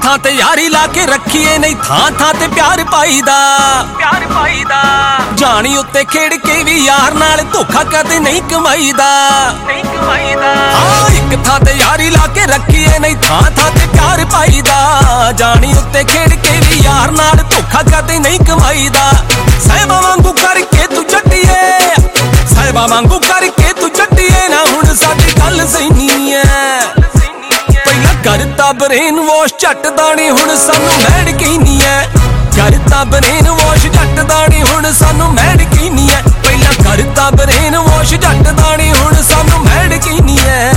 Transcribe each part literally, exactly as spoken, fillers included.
ਥਾਂ ਤੇ ਯਾਰੀ ਲਾ ਕੇ ਰੱਖੀਏ, ਨਹੀਂ ਥਾਂ ਥਾਂ ਤੇ ਪਿਆਰ ਪਾਈਦਾ, ਪਿਆਰ ਪਾਈਦਾ। ਜਾਣੀ ਉੱਤੇ ਖੇਡ ਕੇ ਵੀ ਯਾਰ ਨਾਲ ਧੋਖਾ ਕਦੇ ਨਹੀਂ ਕਮਾਈਦਾ, ਨਹੀਂ ਕਮਾਈਦਾ। ਹਾਂ ਇੱਕ ਥਾਂ ਤੇ ਯਾਰੀ ਲਾ ਕੇ ਰੱਖੀਏ, ਨਹੀਂ ਥਾਂ ਥਾਂ ਤੇ ਪਿਆਰ ਪਾਈਦਾ। ਜਾਣੀ ਉੱਤੇ ਖੇਡ ਕੇ ਵੀ ਯਾਰ ਨਾਲ ਧੋਖਾ ਕਦੇ ਨਹੀਂ ਕਮਾਈਦਾ। ਸਾਹਿਬਾਂ ਵਾਂਗੂ ਕਰਕੇ ਤੂੰ ਚੱਟੀਏ, ਸਾਹਿਬਾਂ ਵਾਂਗੂ ਕਰਕੇ ਤੂੰ ਚੱਟੀਏ ਨਾ, ਹੁਣ ਸਾਡੀ ਗੱਲ ਸਹੀ ਐ। ਪਹਿਲਾਂ ਕਰਤਾ ਬਰੇਨ ਵਾਸ਼ ਝੱਟਦਾ ਨੀ, ਹੁਣ ਸਾਨੂੰ ਮੈਡ ਕਹਿਨੀ ਐ। ਕਰਤਾ ਬਰੇਨ ਵਾਸ਼ ਝੱਟਦਾ ਨੀ, ਹੁਣ ਸਾਨੂੰ ਮੈਡ ਕਹਿਨੀ ਐ। ਪਹਿਲਾਂ ਕਰਤਾ ਬਰੇਨ ਵਾਸ਼ ਝੱਟਦਾ ਨੀ, ਹੁਣ ਸਾਨੂੰ ਮੈਡ ਕਹਿਨੀ ਐ।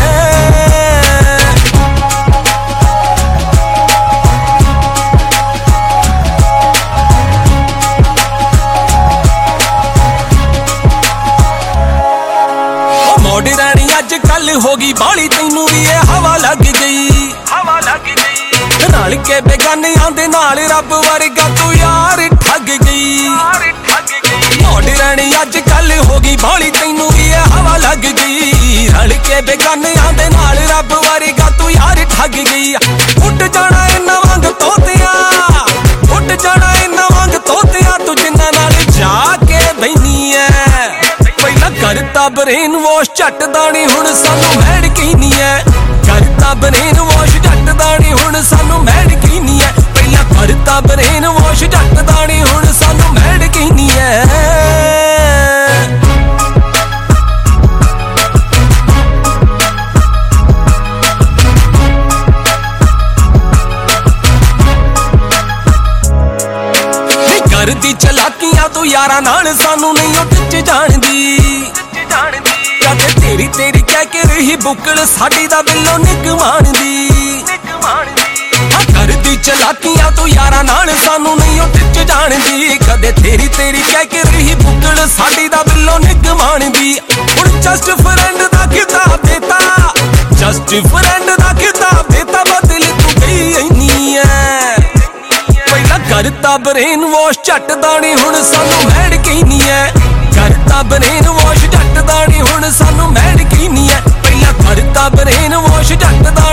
ਰਾਣੀ ਅੱਜ ਕੱਲ ਹੋ ਗਈ ਬਾਲੀ, ਤੈਨੂੰ ਵੀ ਇਹ ਹਵਾ ਲੱਗ ਗਈ, ਹਵਾ ਲੱਗ ਗਈ। ਰਲ ਕੇ ਬੇਗਾਨਿਆਂ ਦੇ ਨਾਲ ਰੱਬ ਵਰਗਾ ਤੂੰ ਯਾਰ ਠੱਗ ਗਈ, ਯਾਰ ਠੱਗ ਗਈ। ਮੋਢ ਰਾਣੀ ਅੱਜ ਕੱਲ ਹੋ ਗਈ ਬਾਲੀ, ਤੈਨੂੰ ਵੀ ਇਹ ਹਵਾ ਲੱਗ ਗਈ। ਰਲ ਕੇ ਬੇਗਾਨਿਆਂ ਦੇ ਨਾਲ ਰੱਬ ਵਰਗਾ ਤੂੰ ਯਾਰ ਠੱਗ ਗਈ। ਉੱਡ ਜਾਣਾ ਇਹਨਾਂ ਵਾਂਗ ਤੋਤਿਆਂ, ਉੱਡ ਜਾਣਾ ਇਹਨਾਂ ਵਾਂਗ ਤੋਤਿਆਂ, ਤੂੰ ਜਿੰਨਾਂ ਨਾਲ ਜਾ ਕੇ ਬੈਨੀ ਐ। ਪਹਿਲਾਂ ਕਰਤਾ ਬਰੇਨ ਵਾਸ਼ ਝੱਟਦਾ ਨੀ, ਹੁਣ ਸਾਨੂੰ ਮੈਡ ਕਹਿਨੀ ਐ। ਕਰਤਾ ਬਰੇਨ ਵਾਸ਼ ਝੱਟਦਾ ਨੀ, ਹੁਣ ਸਾਨੂੰ ਮੈਡ ਕਹਿਨੀ ਐ। ਪਹਿਲਾਂ ਕਰਤਾ ਬਰੇਨ ਵਾਸ਼ ਝੱਟਦਾ ਨੀ, ਹੁਣ ਸਾਨੂੰ ਮੈਡ ਕਹਿਨੀ ਐ। ਕਰਦੀ ਚਲਾਕੀਆਂ ਤੂੰ ਯਾਰਾਂ ਨਾਲ, ਸਾਨੂੰ ਨਹੀਂ ਉਹ ਟਿੱਚ ਜਾਣਦੀ, ਕਦੇ ਤੇਰੀ ਤੇਰੀ ਕਹਿ ਕੇ ਰਹੀ ਬੁੱਕਲ, ਸਾਡੀ ਦਾ ਬਿੱਲੋਂ ਨਿਗਮਾਣਦੀ। ਹਾਂ ਕਰਦੀ ਚਲਾਕੀਆਂ ਤੂੰ ਯਾਰਾਂ ਨਾਲ, ਸਾਨੂੰ ਨਹੀਂ ਉਹ ਟਿੱਚ ਜਾਣਦੀ। ਕਦੇ ਤੇਰੀ ਤੇਰੀ ਕਹਿ ਕੇ ਰਹੀ ਬੁੱਕਲ, ਸਾਡੀ ਦਾ ਬਿੱਲੋਂ ਨਿਗਮਾਣਦੀ। ਹੁਣ ਜਸਟ ਫਰੈਂਡ ਦਾ ਖਿਤਾਬ ਦੇਤਾ, ਜਸਟ ਫਰੈਂਡ ਦਾ ਖਿਤਾਬ ਦੇਤਾ, ਬਦਲ ਤੂੰ ਗਈ ਇੰਨੀ ਐ। ਪਹਿਲਾਂ ਕਰਤਾ ਬਰੇਨ ਵਾਸ਼ ਝੱਟਦਾ ਨੀ, ਹੁਣ ਸਾਨੂੰ ਮੈਡ ਕਹਿਨੀ ਐ। ਕਰਤਾ ਬਰੇਨ ਵਾਸ਼ ਝੱਟਦਾ ਨੀ, ਹੁਣ ਸਾਨੂੰ ਮੈਡ ਕਹਿਨੀ ਐ। ਪਹਿਲਾਂ ਕਰਤਾ ਬਰੇਨ ਵਾਸ਼ ਝੱਟਦਾ